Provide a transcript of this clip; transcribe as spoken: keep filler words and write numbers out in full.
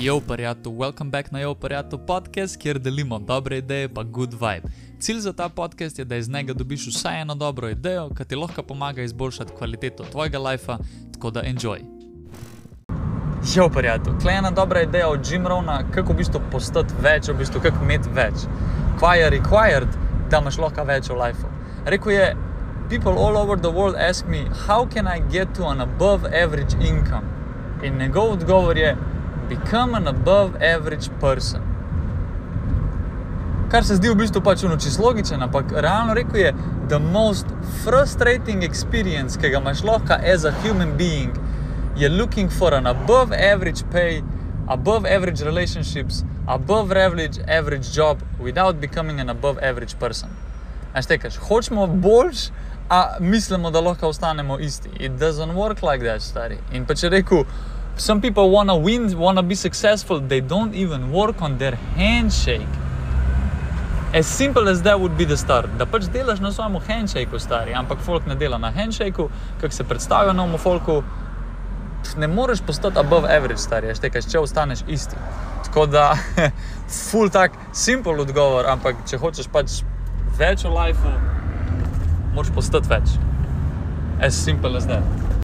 Yo, prijatelj, welcome back na Yo, prijatelj podcast, kjer delimo dobre ideje pa good vibe. Cilj za ta podcast je, da iz njega dobiš vsaj eno dobro idejo, ki ti lahko pomaga izboljšati kvaliteto tvojega lajfa, tako da enjoy. Yo, prijatelj, tle je ena dobra ideja od Jim Rohna, kako v bistvu postati več, v bistvu kako imeti več. Kaj je required, da imaš lahko več v lajfu. Rekel je, people all over the world ask me, how can I get to an above average income? In njegov odgovor je, become an above average person. Kar se zdi v bistvu pač čisto logičen, ampak realno rekel je, the most frustrating experience, ki ga imaš lahko as a human being, je looking for an above average pay, above average relationships, above average average job without becoming an above average person. A štekaš, hočemo boljš, a mislimo, da lahko ostanemo isti. It doesn't work like that, stari. In pa če rekel, some people wanna win, wanna be successful, they don't even work on their handshake. As simple as that would be the start. Da pač delaš na svojemu handshakeu, stari, ampak folk ne dela na handshakeu, kak se predstavijo novemu folku, ne moreš postati above average, stari, a štekaš, če ostaneš isti. Tako da, ful tak simple odgovor, ampak če hočeš pač več v lifeu, moraš postati več. As simple as that.